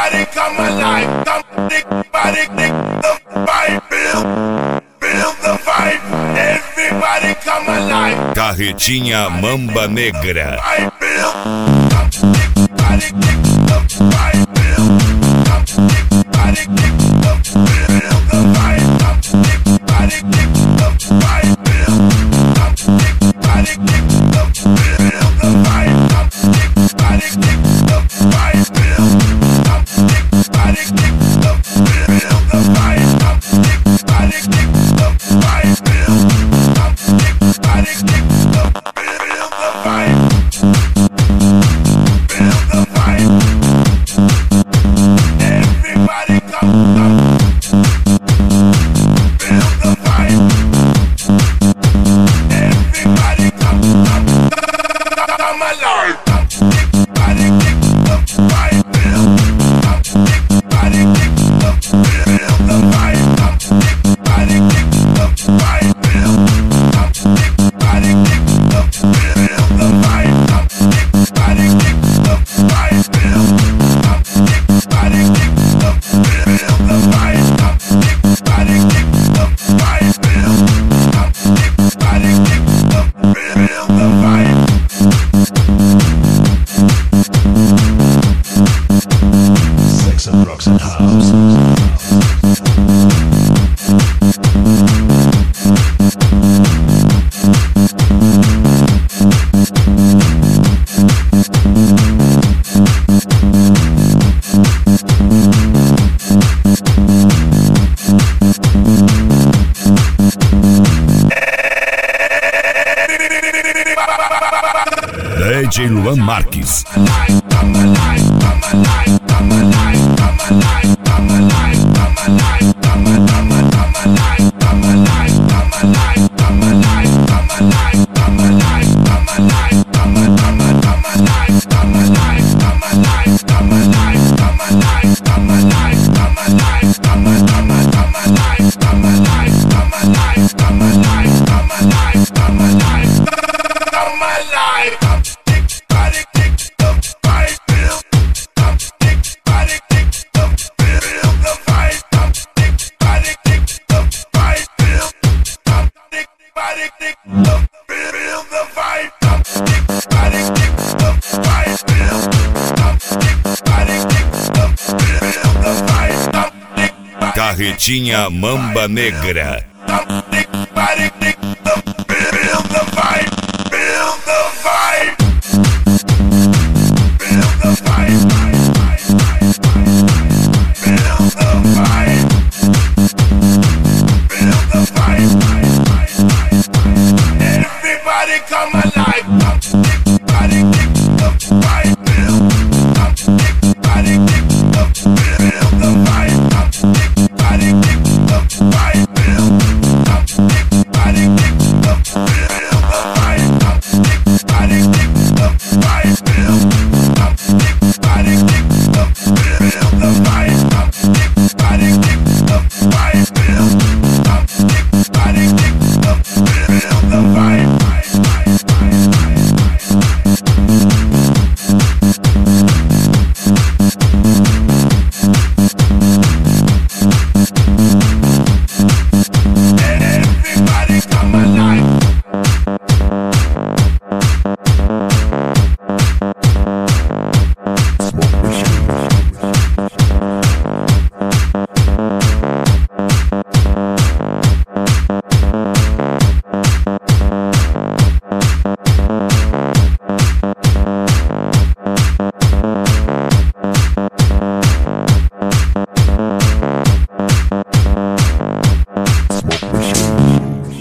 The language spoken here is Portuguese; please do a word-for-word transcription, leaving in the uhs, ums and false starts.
Everybody come alive, come everybody kick the vibe, feel, feel the vibe. Everybody come alive. Carretinha Mamba Negra. I feel, come everybody kick the vibe, feel, come everybody kick the feel the vibe, come everybody kick the vibe, feel, come everybody kick the feel the vibe, come everybody kick the vibe, feel, come everybody kick the feel the vibe, come everybody kick the vibe, feel, come everybody kick the feel the vibe, feel the vibe. Everybody come, come, feel the vibe. Everybody come, come, come alive. Everybody kick the vibe, feel, come everybody kick the feel the vibe, come everybody kick the vibe, feel, come everybody kick the feel the vibe, come everybody kick the vibe, feel, come everybody kick the feel the vibe, come everybody kick the vibe, feel, come everybody kick the feel the vibe. Sex and rocks and house. D J Luan Marques. Carretinha Mamba Negra.